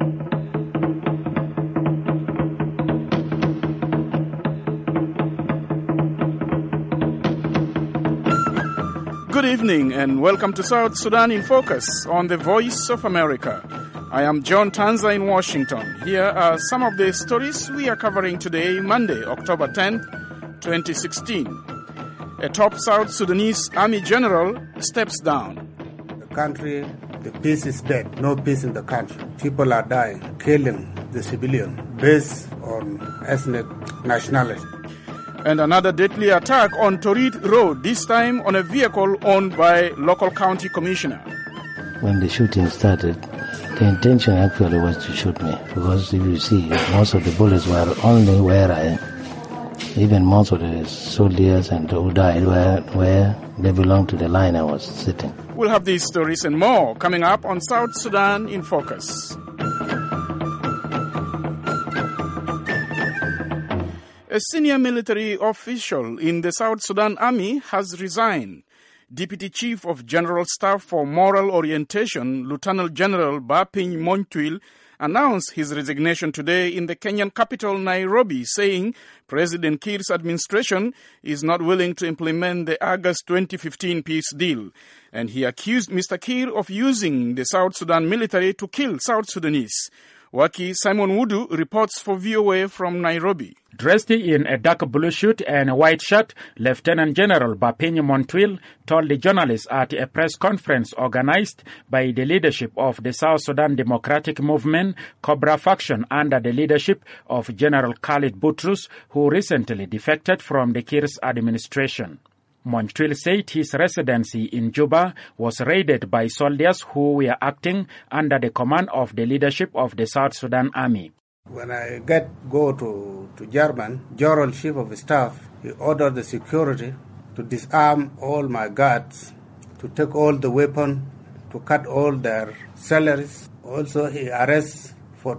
Good evening and welcome to South Sudan in Focus on the Voice of America. I am John Tanza in Washington. Here are some of the stories we are covering today, Monday, October 10th, 2016. A top South Sudanese army general steps down. The country, the peace is dead. No peace in the country. People are dying, killing the civilian based on ethnic nationality. And another deadly attack on Torit Road, this time on a vehicle owned by local county commissioner. When the shooting started, the intention actually was to shoot me, because if you see, most of the bullets were only where I am. Even most of the soldiers and who died were where they belonged to the line I was sitting. We'll have these stories and more coming up on South Sudan in Focus. A senior military official in the South Sudan Army has resigned. Deputy Chief of General Staff for Moral Orientation, Lieutenant General Bapiny Montouil, announced his resignation today in the Kenyan capital, Nairobi, saying President Kiir's administration is not willing to implement the August 2015 peace deal. And he accused Mr. Kiir of using the South Sudan military to kill South Sudanese. Waki Simon Wudu reports for VOA from Nairobi. Dressed in a dark blue suit and a white shirt, Lieutenant General Bapiny Montouil told the journalists at a press conference organized by the leadership of the South Sudan Democratic Movement, Cobra faction, under the leadership of General Khalid Boutrous, who recently defected from the Kiir's administration. Montouil said his residency in Juba was raided by soldiers who were acting under the command of the leadership of the South Sudan Army. When I go to German, General Chief of Staff, he ordered the security to disarm all my guards, to take all the weapons, to cut all their salaries. Also, he arrests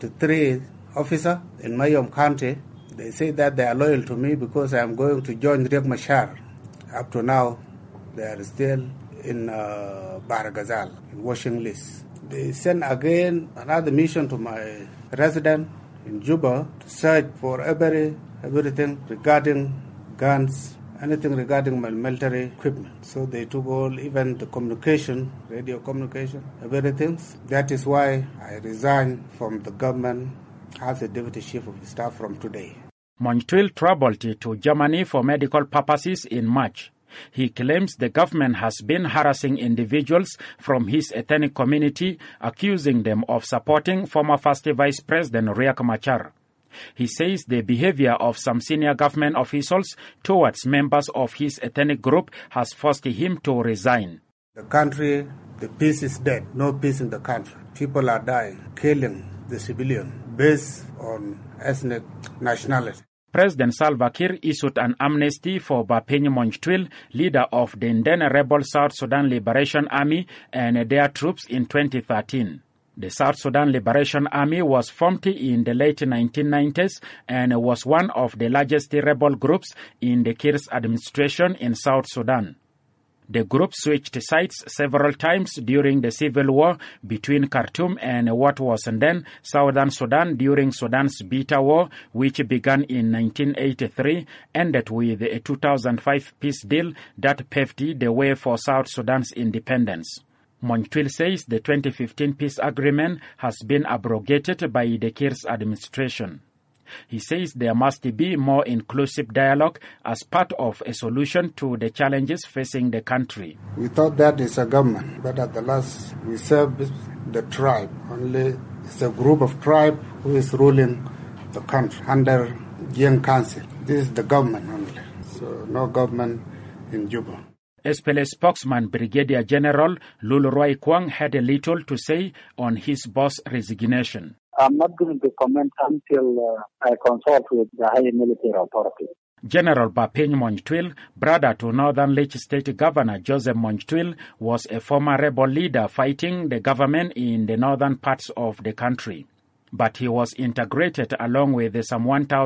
43 officers in Mayom County. They say that they are loyal to me because I am going to join Riek Machar. Up to now, they are still in Barghazal, in washing list. They sent again another mission to my resident in Juba to search for everything regarding guns, anything regarding my military equipment. So they took all, even the communication, radio communication, everything. That is why I resigned from the government as the Deputy Chief of Staff from today. Montouil traveled to Germany for medical purposes in March. He claims the government has been harassing individuals from his ethnic community, accusing them of supporting former First Vice President Riek Machar. He says the behavior of some senior government officials towards members of his ethnic group has forced him to resign. The country, the peace is dead. No peace in the country. People are dying, killing the civilian based on ethnic nationality. President Salva Kiir issued an amnesty for Bapiny Montouil, leader of the Ndene rebel South Sudan Liberation Army and their troops in 2013. The South Sudan Liberation Army was formed in the late 1990s and was one of the largest rebel groups in the Kiir's administration in South Sudan. The group switched sides several times during the civil war between Khartoum and what was then Southern Sudan during Sudan's bitter war, which began in 1983, ended with a 2005 peace deal that paved the way for South Sudan's independence. Montouil says the 2015 peace agreement has been abrogated by the Kiir's administration. He says there must be more inclusive dialogue as part of a solution to the challenges facing the country. We thought that is a government, but at the last we serve the tribe. Only it's a group of tribe who is ruling the country under Young Council. This is the government only, so no government in Juba. SPLA spokesman Brigadier General Lulroy Kwang had little to say on his boss' resignation. I'm not going to comment until I consult with the higher military authority. General Bapiny Montouil, brother to Northern Lake State Governor Joseph Montouil, was a former rebel leader fighting the government in the northern parts of the country. But he was integrated along with some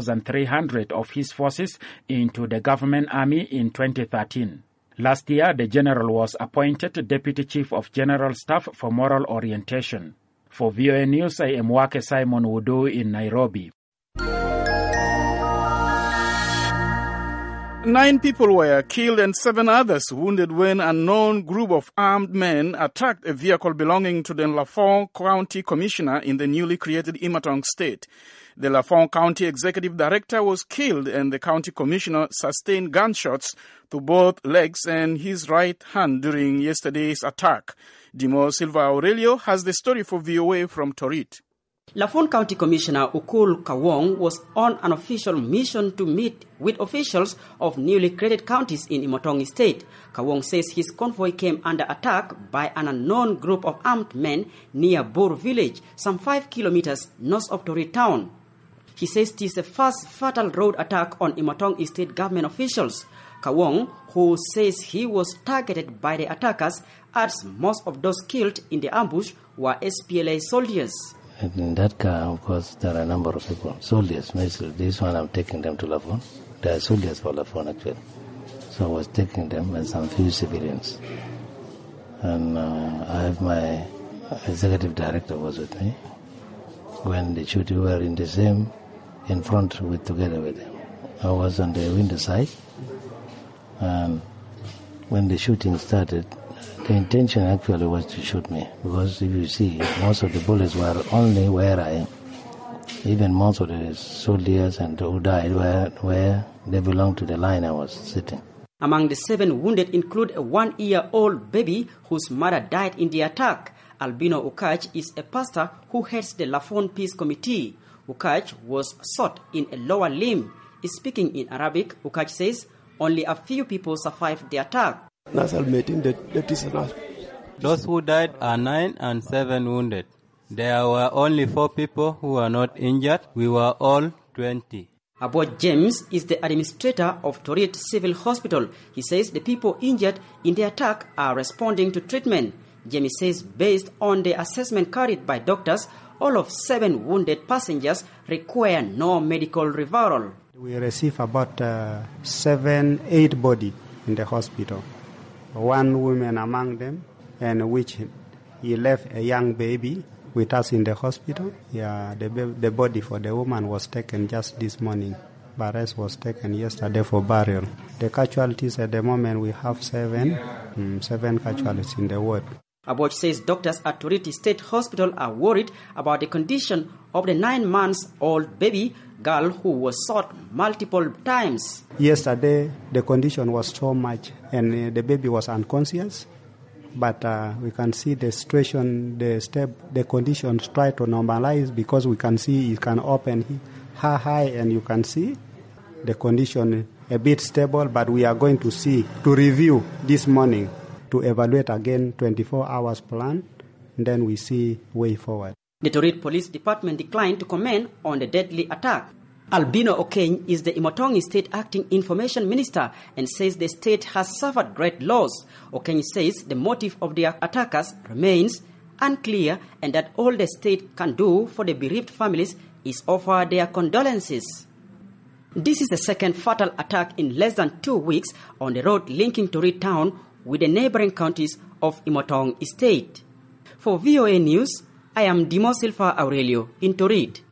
1,300 of his forces into the government army in 2013. Last year, the general was appointed Deputy Chief of General Staff for Moral Orientation. For VOA News, I am Wake Simon Wudu in Nairobi. 9 people were killed and 7 others wounded when an unknown group of armed men attacked a vehicle belonging to the Lafon County Commissioner in the newly created Imatong State. The Lafon County Executive Director was killed and the County Commissioner sustained gunshots to both legs and his right hand during yesterday's attack. Dimo Silva Aurelio has the story for VOA from Torit. Lafon County Commissioner Ukul Kawong was on an official mission to meet with officials of newly created counties in Imotongi State. Kawong says his convoy came under attack by an unknown group of armed men near Bur village, some 5 kilometers north of Torit town. He says it is the first fatal road attack on Imotongi State government officials. Kawong, who says he was targeted by the attackers, adds most of those killed in the ambush were SPLA soldiers. In that car, of course, there are a number of people, soldiers. Basically, this one I'm taking them to Lafon. They are soldiers for Lafon, actually. So I was taking them and some few civilians. And I have my executive director was with me. When the shooting were in the same, in front together with him. I was on the window side. And when the shooting started, the intention actually was to shoot me, because if you see, most of the bullets were only where I am. Even most of the soldiers and who died where they belonged to the line I was sitting. Among the 7 wounded include a 1-year-old baby whose mother died in the attack. Albino Ukach is a pastor who heads the Lafon Peace Committee. Ukach was shot in a lower limb. Speaking in Arabic, Ukach says only a few people survived the attack. Those who died are 9 and 7 wounded. There were only 4 people who were not injured. We were all 20. Abot James is the administrator of Torit Civil Hospital. He says the people injured in the attack are responding to treatment. James says based on the assessment carried by doctors, all of 7 wounded passengers require no medical referral. We receive about 7-8 bodies in the hospital. 1 woman among them, and which he left a young baby with us in the hospital. Yeah, the body for the woman was taken just this morning. The rest was taken yesterday for burial. The casualties at the moment, we have 7 casualties in the ward. Aboch says doctors at Torit State Hospital are worried about the condition of the 9-month-old baby girl who was shot multiple times. Yesterday, the condition was so much, and the baby was unconscious. But we can see the situation, the conditions try to normalize, because we can see it can open her eye, and you can see the condition a bit stable. But we are going to review this morning to evaluate again 24 hours plan, and then we see way forward. The Torit Police Department declined to comment on the deadly attack. Albino Okeny is the Imotongi State Acting Information Minister and says the state has suffered great loss. Okeny says the motive of the attackers remains unclear, and that all the state can do for the bereaved families is offer their condolences. This is the second fatal attack in less than 2 weeks on the road linking Torit town with the neighboring counties of Imotongi State. For VOA News, I am Dimo Silva Aurelio in Torit.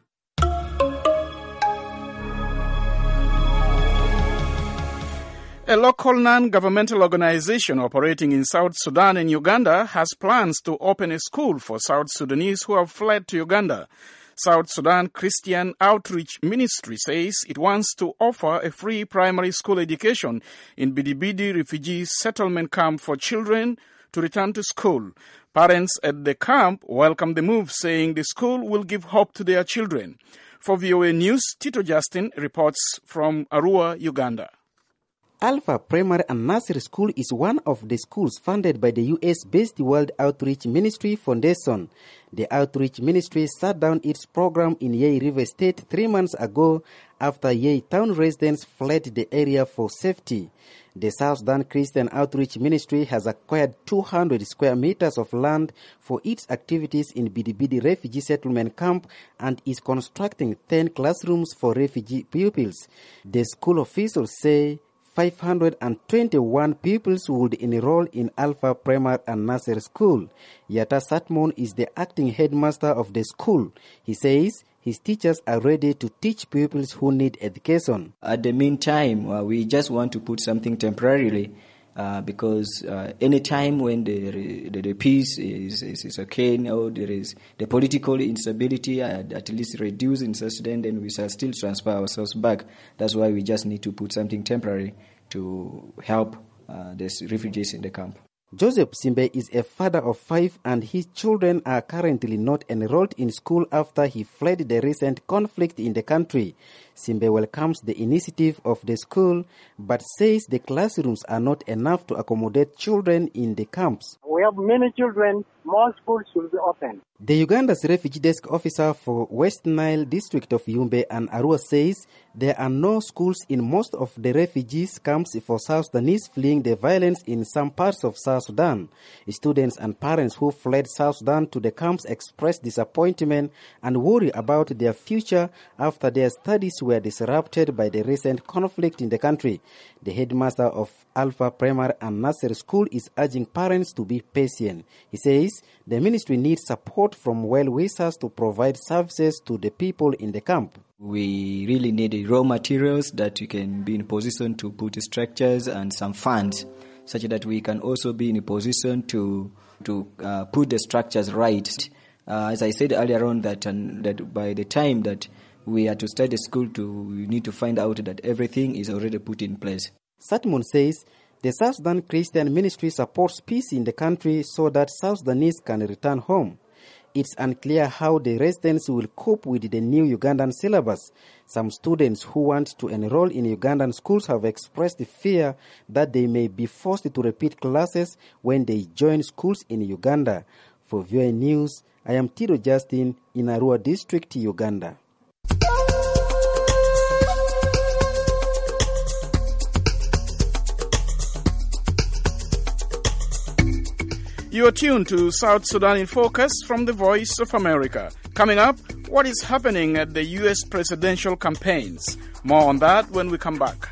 A local non-governmental organization operating in South Sudan and Uganda has plans to open a school for South Sudanese who have fled to Uganda. South Sudan Christian Outreach Ministry says it wants to offer a free primary school education in Bidibidi refugee settlement camp for children to return to school. Parents at the camp welcome the move, saying the school will give hope to their children. For VOA News, Tito Justin reports from Arua, Uganda. Alpha Primary and Nursery School is one of the schools funded by the US-based World Outreach Ministry Foundation. The Outreach Ministry shut down its program in Yei River State 3 months ago after Yei town residents fled the area for safety. The South Sudan Christian Outreach Ministry has acquired 200 square meters of land for its activities in Bidibidi refugee settlement camp and is constructing 10 classrooms for refugee pupils. The school officials say 521 pupils would enroll in Alpha Primary and Nursery School. Yata Satmon is the acting headmaster of the school. He says his teachers are ready to teach pupils who need education. At the meantime, we just want to put something temporarily because any time when the peace is okay, or there is the political instability at least reduced in South Sudan, then we shall still transfer ourselves back. That's why we just need to put something temporary to help the refugees in the camp. Joseph Simbe is a father of 5 and his children are currently not enrolled in school after he fled the recent conflict in the country. Simbe welcomes the initiative of the school but says the classrooms are not enough to accommodate children in the camps. We have many children. More schools should be open. The Uganda's refugee desk officer for West Nile district of Yumbe and Arua says there are no schools in most of the refugees camps for South Sudanese fleeing the violence in some parts of South Sudan. Students and parents who fled South Sudan to the camps expressed disappointment and worry about their future after their studies were disrupted by the recent conflict in the country. The headmaster of Alpha Primary and Nursery School is urging parents to be patient. He says the ministry needs support from well-wishers to provide services to the people in the camp. We really need raw materials that we can be in position to put structures and some funds, such that we can also be in a position to put the structures right. As I said earlier on, that by the time that we are to start the school, we need to find out that everything is already put in place. Satmon says the South Sudan Christian Ministry supports peace in the country so that South Sudanese can return home. It's unclear how the residents will cope with the new Ugandan syllabus. Some students who want to enroll in Ugandan schools have expressed the fear that they may be forced to repeat classes when they join schools in Uganda. For VOA News, I am Tito Justin in Arua District, Uganda. You are tuned to South Sudan in Focus from the Voice of America. Coming up, what is happening at the U.S. presidential campaigns? More on that when we come back.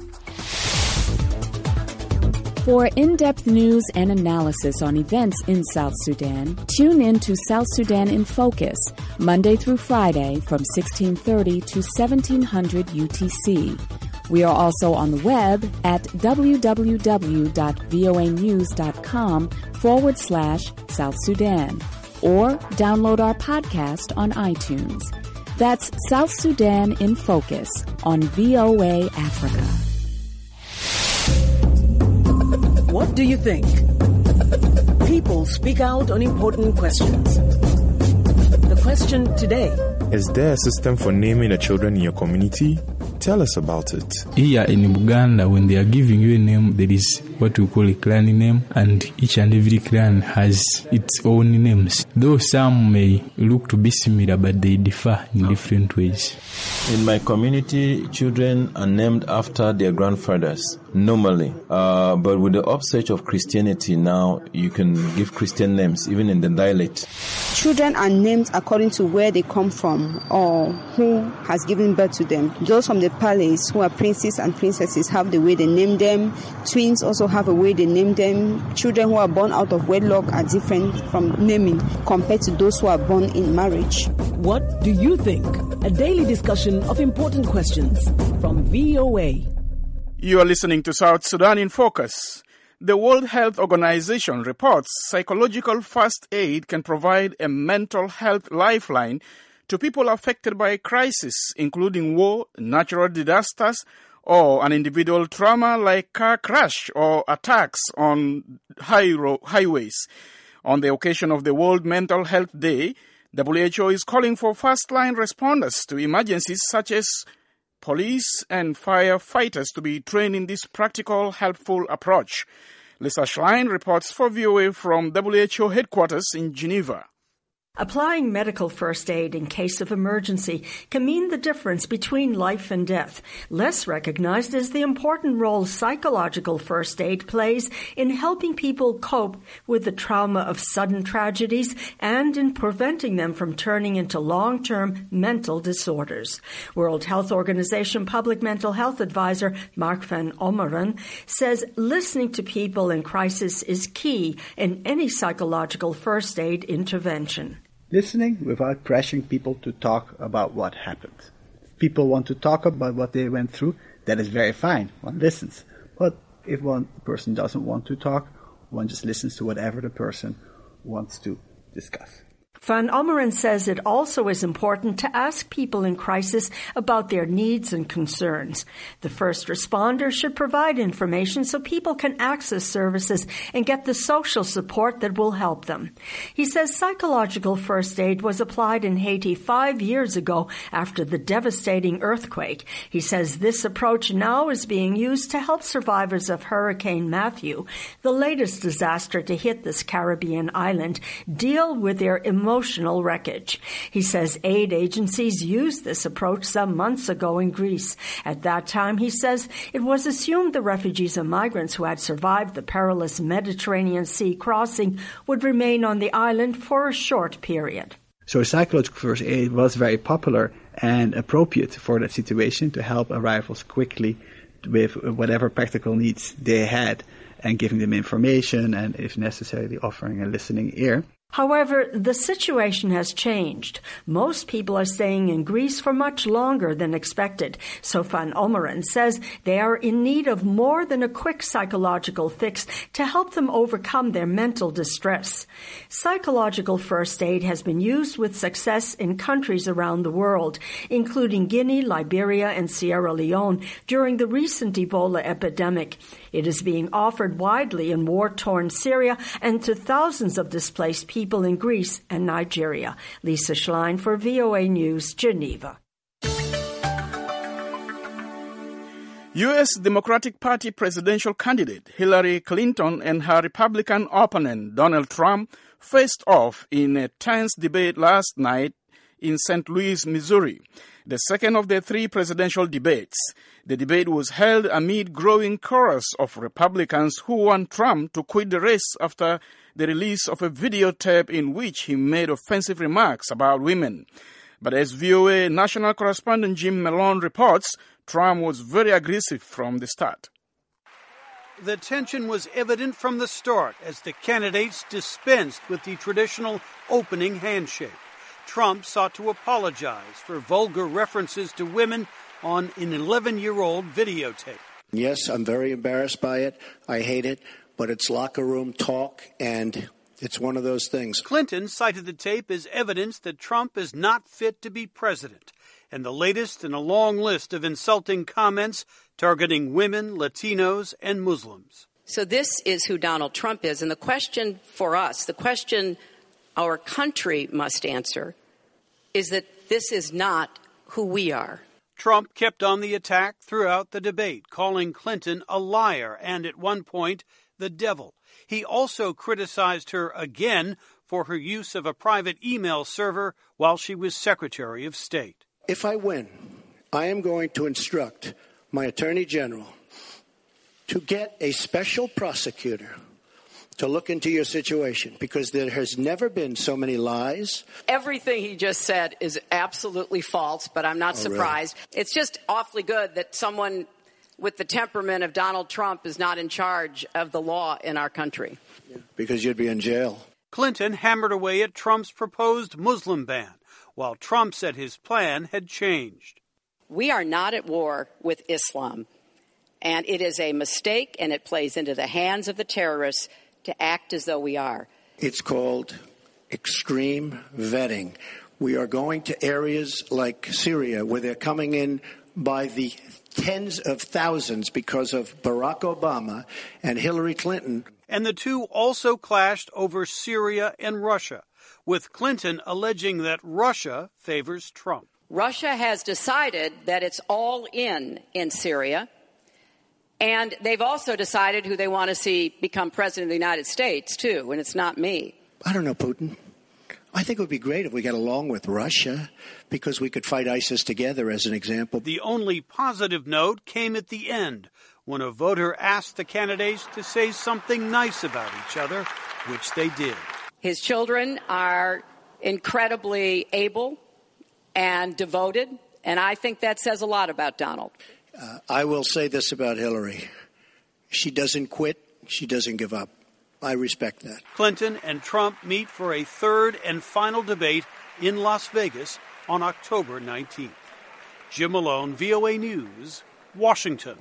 For in-depth news and analysis on events in South Sudan, tune in to South Sudan in Focus, Monday through Friday from 1630 to 1700 UTC. We are also on the web at www.voanews.com/South Sudan or download our podcast on iTunes. That's South Sudan in Focus on VOA Africa. What do you think? People speak out on important questions. The question today: is there a system for naming the children in your community? Tell us about it. Here in Uganda, when they are giving you a name, there is what we call a clan name, and each and every clan has its own names. Though some may look to be similar, but they differ in different ways. In my community, children are named after their grandfathers, normally. But with the upsurge of Christianity now, you can give Christian names, even in the dialect. Children are named according to where they come from or who has given birth to them. Those from the palace who are princes and princesses have the way they name them. Twins also have a way they name them. Children who are born out of wedlock are different from naming compared to those who are born in marriage. What do you think? A daily discussion of important questions from VOA. You are listening to South Sudan in Focus. The World Health Organization reports psychological first aid can provide a mental health lifeline to people affected by crisis, including war, natural disasters, or an individual trauma like car crash or attacks on highways. On the occasion of the World Mental Health Day, WHO is calling for first-line responders to emergencies such as police and firefighters to be trained in this practical, helpful approach. Lisa Schlein reports for VOA from WHO headquarters in Geneva. Applying medical first aid in case of emergency can mean the difference between life and death. Less recognized is the important role psychological first aid plays in helping people cope with the trauma of sudden tragedies and in preventing them from turning into long-term mental disorders. World Health Organization Public Mental Health Advisor Mark van Ommeren says listening to people in crisis is key in any psychological first aid intervention. Listening without pressuring people to talk about what happened. If people want to talk about what they went through, that is very fine. One listens. But if one person doesn't want to talk, one just listens to whatever the person wants to discuss. Van Ommeren says it also is important to ask people in crisis about their needs and concerns. The first responders should provide information so people can access services and get the social support that will help them. He says psychological first aid was applied in Haiti 5 years ago after the devastating earthquake. He says this approach now is being used to help survivors of Hurricane Matthew, the latest disaster to hit this Caribbean island, deal with their emotional wreckage. He says aid agencies used this approach some months ago in Greece. At that time, he says, it was assumed the refugees and migrants who had survived the perilous Mediterranean Sea crossing would remain on the island for a short period. So psychological first aid was very popular and appropriate for that situation to help arrivals quickly with whatever practical needs they had and giving them information and, if necessary, offering a listening ear. However, the situation has changed. Most people are staying in Greece for much longer than expected. So Van Ommeren says they are in need of more than a quick psychological fix to help them overcome their mental distress. Psychological first aid has been used with success in countries around the world, including Guinea, Liberia, and Sierra Leone during the recent Ebola epidemic. It is being offered widely in war-torn Syria and to thousands of displaced people in Greece and Nigeria. Lisa Schlein for VOA News, Geneva. U.S. Democratic Party presidential candidate Hillary Clinton and her Republican opponent Donald Trump faced off in a tense debate last night in St. Louis, Missouri, the second of the three presidential debates. The debate was held amid growing chorus of Republicans who want Trump to quit the race after the release of a videotape in which he made offensive remarks about women. But as VOA national correspondent Jim Malone reports, Trump was very aggressive from the start. The tension was evident from the start as the candidates dispensed with the traditional opening handshake. Trump sought to apologize for vulgar references to women on an 11-year-old videotape. Yes, I'm very embarrassed by it. I hate it, but it's locker room talk, and it's one of those things. Clinton cited the tape as evidence that Trump is not fit to be president, and the latest in a long list of insulting comments targeting women, Latinos, and Muslims. So this is who Donald Trump is, and the question for us, the question our country must answer, is that this is not who we are. Trump kept on the attack throughout the debate, calling Clinton a liar and, at one point, the devil. He also criticized her again for her use of a private email server while she was Secretary of State. If I win, I am going to instruct my Attorney General to get a special prosecutor to look into your situation, because there has never been so many lies. Everything he just said is absolutely false, but I'm not surprised. Really? It's just awfully good that someone with the temperament of Donald Trump is not in charge of the law in our country. Yeah, because you'd be in jail. Clinton hammered away at Trump's proposed Muslim ban, while Trump said his plan had changed. We are not at war with Islam, and it is a mistake, and it plays into the hands of the terrorists to act as though we are. It's called extreme vetting. We are going to areas like Syria where they're coming in by the tens of thousands because of Barack Obama and Hillary Clinton. And the two also clashed over Syria and Russia, with Clinton alleging that Russia favors Trump. Russia has decided that it's all in Syria. And they've also decided who they want to see become president of the United States, too, and it's not me. I don't know Putin. I think it would be great if we got along with Russia because we could fight ISIS together, as an example. The only positive note came at the end when a voter asked the candidates to say something nice about each other, which they did. His children are incredibly able and devoted, and I think that says a lot about Donald. I will say this about Hillary. She doesn't quit. She doesn't give up. I respect that. Clinton and Trump meet for a third and final debate in Las Vegas on October 19th. Jim Malone, VOA News, Washington.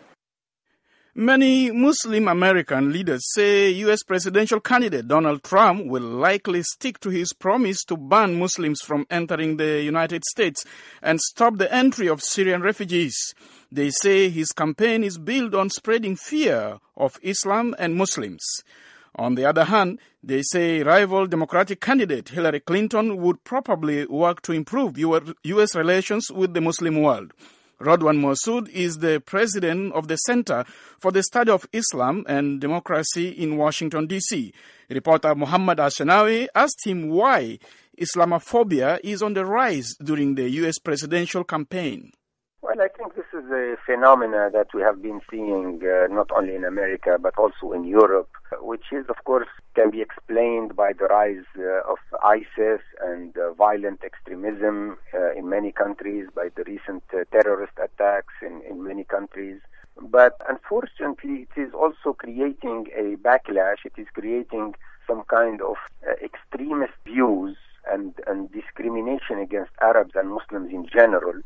Many Muslim American leaders say U.S. presidential candidate Donald Trump will likely stick to his promise to ban Muslims from entering the United States and stop the entry of Syrian refugees. They say his campaign is built on spreading fear of Islam and Muslims. On the other hand, they say rival Democratic candidate Hillary Clinton would probably work to improve U.S. relations with the Muslim world. Rodwan Mossood is the president of the Center for the Study of Islam and Democracy in Washington, D.C. Reporter Muhammad Ashanawi asked him why Islamophobia is on the rise during the U.S. presidential campaign. Well, I think this is a phenomena that we have been seeing not only in America but also in Europe, which is, of course, can be explained by the rise of ISIS and violent extremism in many countries, by the recent terrorist attacks in many countries. But unfortunately, it is also creating a backlash. It is creating some kind of extremist views and discrimination against Arabs and Muslims in general.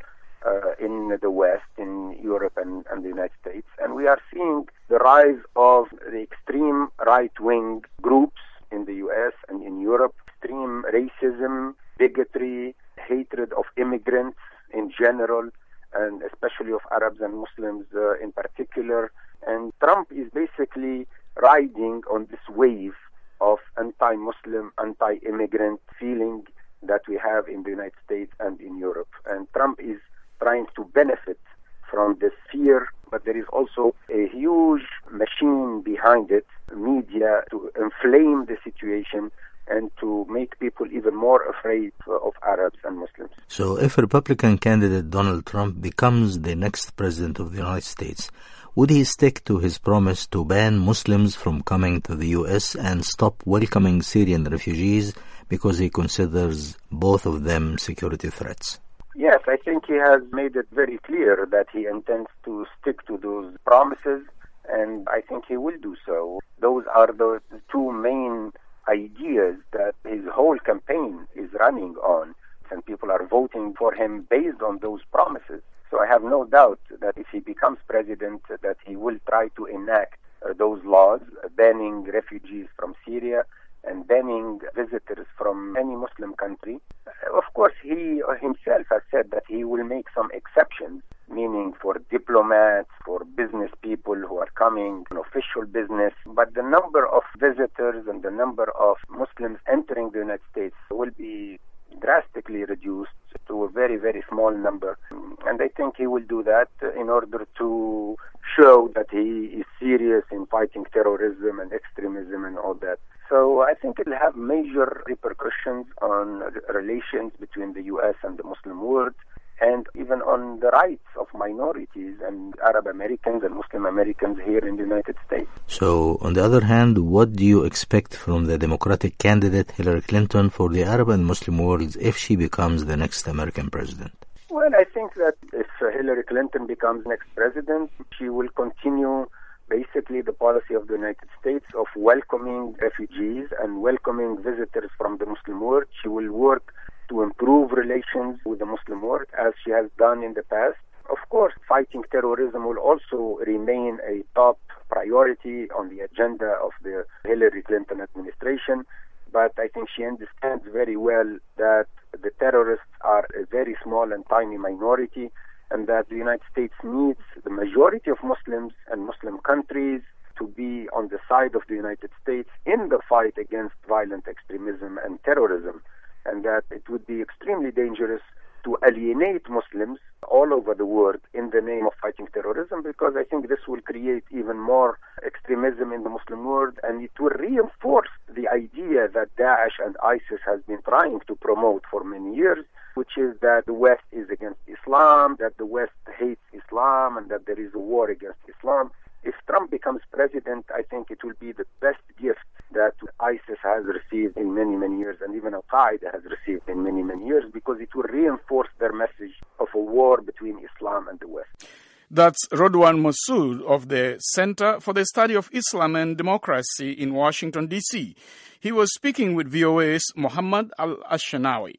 In the West, in Europe and the United States. And we are seeing the rise of the extreme right-wing groups in the U.S. and in Europe, extreme racism, bigotry, hatred of immigrants in general, and especially of Arabs and Muslims in particular. And Trump is basically riding on this wave of anti-Muslim, anti-immigrant feeling that we have in the United States and in Europe. And Trump is trying to benefit from this fear, but there is also a huge machine behind it, media, to inflame the situation and to make people even more afraid of Arabs and Muslims. So if Republican candidate Donald Trump becomes the next president of the United States, would he stick to his promise to ban Muslims from coming to the U.S. and stop welcoming Syrian refugees because he considers both of them security threats? Yes, I think he has made it very clear that he intends to stick to those promises, and I think he will do so. Those are the two main ideas that his whole campaign is running on, and people are voting for him based on those promises. So I have no doubt that if he becomes president, that he will try to enact those laws, banning refugees from Syria and banning visitors from any Muslim country. Of course, he himself has said that he will make some exceptions, meaning for diplomats, for business people who are coming, official business. But the number of visitors and the number of Muslims entering the United States will be drastically reduced to a very, very small number. And I think he will do that in order to show that he is serious in fighting terrorism and extremism and all that. So I think it will have major repercussions on relations between the U.S. and the Muslim world, and even on the rights of minorities and Arab Americans and Muslim Americans here in the United States. So, on the other hand, what do you expect from the Democratic candidate Hillary Clinton for the Arab and Muslim worlds if she becomes the next American president? Well, I think that if Hillary Clinton becomes next president, she will continue basically the policy of the United States of welcoming refugees and welcoming visitors from the Muslim world. She will work to improve relations with the Muslim world as she has done in the past. Of course, fighting terrorism will also remain a top priority on the agenda of the Hillary Clinton administration, but I think she understands very well that the terrorists are a very small and tiny minority, and that the United States needs the majority of Muslims and Muslim countries to be on the side of the United States in the fight against violent extremism and terrorism, and that it would be extremely dangerous to alienate Muslims all over the world in the name of fighting terrorism, because I think this will create even more extremism in the Muslim world, and it will reinforce the idea that Daesh and ISIS has been trying trying to promote for many years, which is that the West is against Islam, that the West hates Islam, and that there is a war against Islam. If Trump becomes president, I think it will be the best gift that ISIS has received in many, many years, and even Al-Qaeda has received in many, many years, because it will reinforce their message of a war between Islam and the West. That's Rodwan Massoud of the Center for the Study of Islam and Democracy in Washington, D.C. He was speaking with VOA's Mohammed Al-Ashanawi.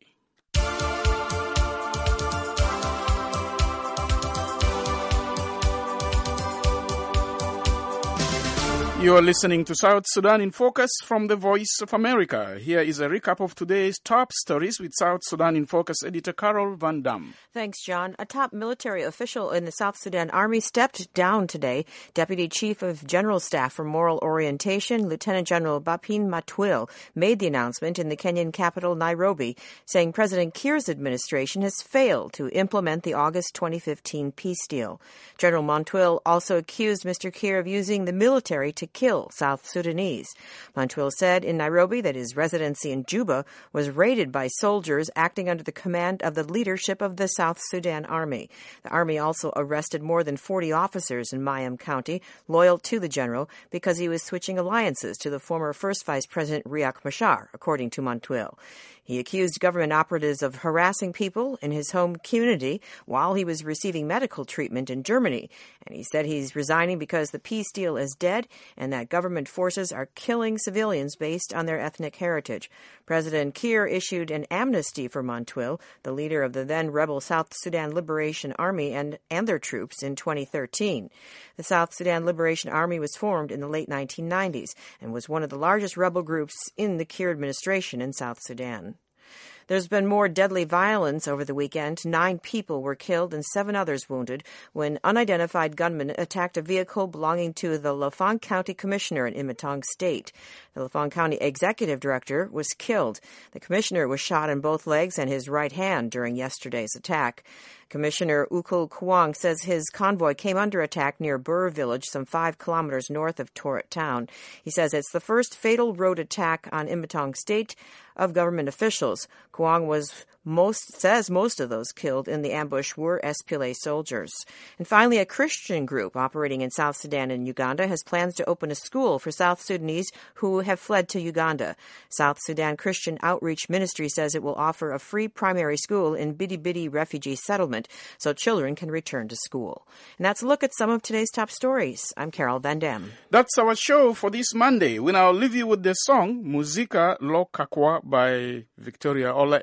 You are listening to South Sudan in Focus from the Voice of America. Here is a recap of today's top stories with South Sudan in Focus editor Carol Van Dam. Thanks, John. A top military official in the South Sudan Army stepped down today. Deputy Chief of General Staff for Moral Orientation, Lieutenant General Bapin Matwil, made the announcement in the Kenyan capital, Nairobi, saying President Kiir's administration has failed to implement the August 2015 peace deal. General Matwil also accused Mr. Kiir of using the military to kill South Sudanese. Matwil said in Nairobi that his residency in Juba was raided by soldiers acting under the command of the leadership of the South Sudan Army. The Army also arrested more than 40 officers in Mayam County loyal to the general because he was switching alliances to the former First Vice President Riek Machar, according to Matwil. He accused government operatives of harassing people in his home community while he was receiving medical treatment in Germany. And he said he's resigning because the peace deal is dead and that government forces are killing civilians based on their ethnic heritage. President Kiir issued an amnesty for Matwil, the leader of the then rebel South Sudan Liberation Army, and their troops in 2013. The South Sudan Liberation Army was formed in the late 1990s and was one of the largest rebel groups in the Kiir administration in South Sudan. There's been more deadly violence over the weekend. 9 people were killed and 7 others wounded when unidentified gunmen attacked a vehicle belonging to the Lafang County Commissioner in Imatong State. The Lafang County Executive Director was killed. The commissioner was shot in both legs and his right hand during yesterday's attack. Commissioner Ukul Kwang says his convoy came under attack near Burr Village, some 5 kilometers north of Torit Town. He says it's the first fatal road attack on Imatong State of government officials. Kwang says most of those killed in the ambush were SPLA soldiers. And finally, a Christian group operating in South Sudan and Uganda has plans to open a school for South Sudanese who have fled to Uganda. South Sudan Christian Outreach Ministry says it will offer a free primary school in Bidi Bidi refugee settlement so children can return to school. And that's a look at some of today's top stories. I'm Carol Van Dam. That's our show for this Monday. We now leave you with the song Muzika Lo Kakwa by Victoria Ole.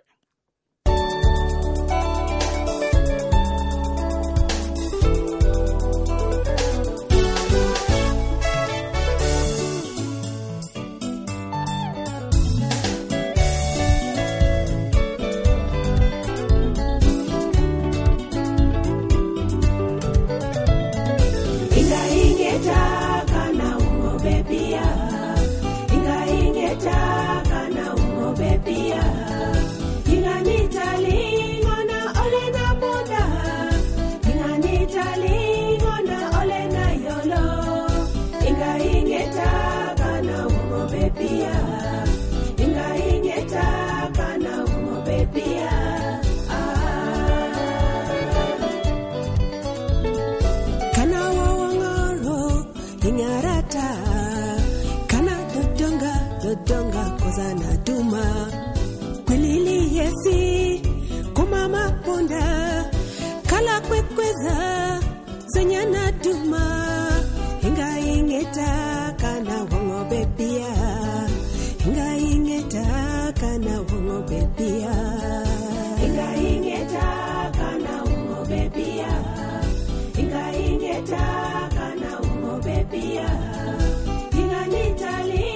Donga kozana duma kwelili yesi kumama ponda kala kwekweza zonyana duma hinga ingeta kana wongo bebia hinga ingeta kana wongo bebia hinga ingeta kana wongo bebia hinga ingeta kana wongo bebia hinga nitali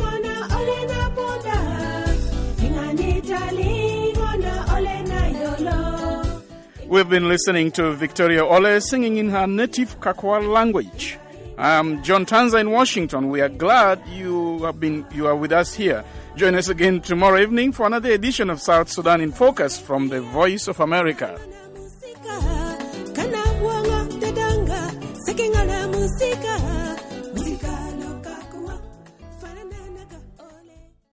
We've been listening to Victoria Ole singing in her native Kakwa language. I'm John Tanza in Washington. We are glad you are with us here. Join us again tomorrow evening for another edition of South Sudan in Focus from the Voice of America. Kana